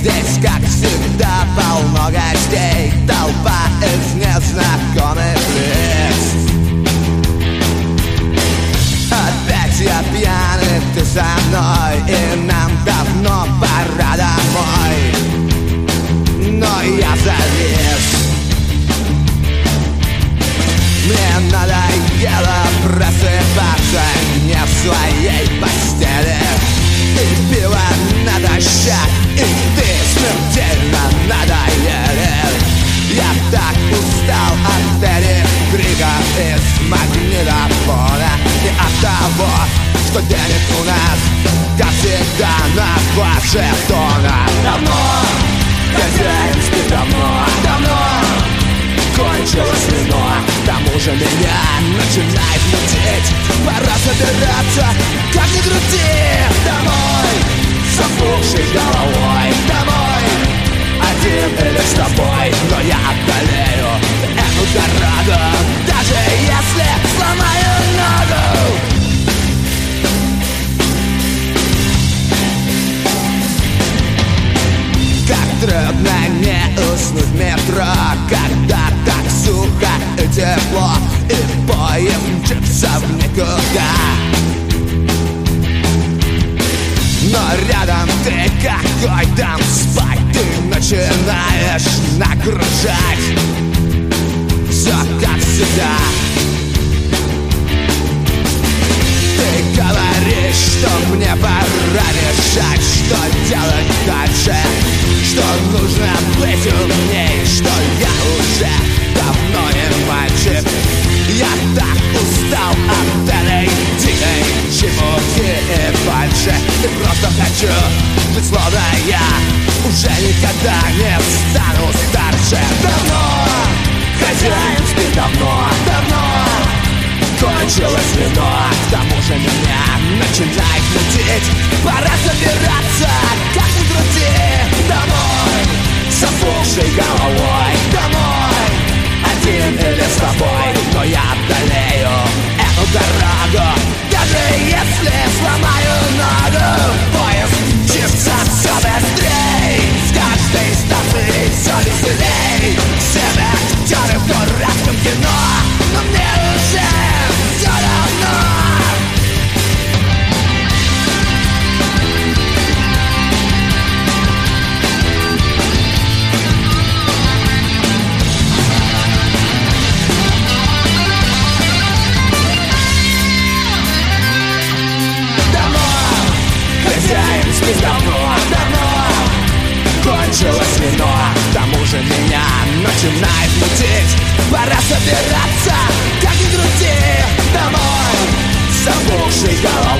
здесь, как всегда, полно гостей, толпа из незнакомых лиц. Опять я пьяный, ты со мной, и нам давно пора домой. Но я завис. Мне надоело просыпаться не в своей постели, и пиво натощак, и ты смертельно надоели. Я так устал от этих криков из магнитофона и от того, что денег у нас, как всегда, на Вашингтона. Давно, хозяин спит давно, давно кончилось вино, к тому же меня начинает мутить. Пора собираться, как ни крути. Домой, с опухшей головой, домой, один или с тобой. Но я одолею эту дорогу, даже если сломаю ногу. Как трудно не уснуть в метро, когда так сухо и тепло, и поезд мчится в никуда. Но рядом ты, какой там спать, ты начинаешь нагружать все как всегда. Ты говоришь, что мне пора решать, что делать дальше, что нужно быть умней, что я уже давно не мальчик. Я так устал от этой дикой чепухи и фальши, и просто хочу быть словно я уже никогда не стану старше. Давно, хозяин спит давно, давно кончилось вино, к тому же меня начинает мутить. Пора собираться, как ни крути. Домой, с опухшей головой, домой, один или с тобой. Но я одолею эту дорогу, даже если сломаю ногу. Поезд мчится все быстрей, с каждой станции все веселей. Все актеры в дурацком кино, но мне уже все равно. Хозяин спит давно, давно кончилось вино, к тому же меня начинает мутить. Пора собираться, как ни крути. Домой, с опухшей головой.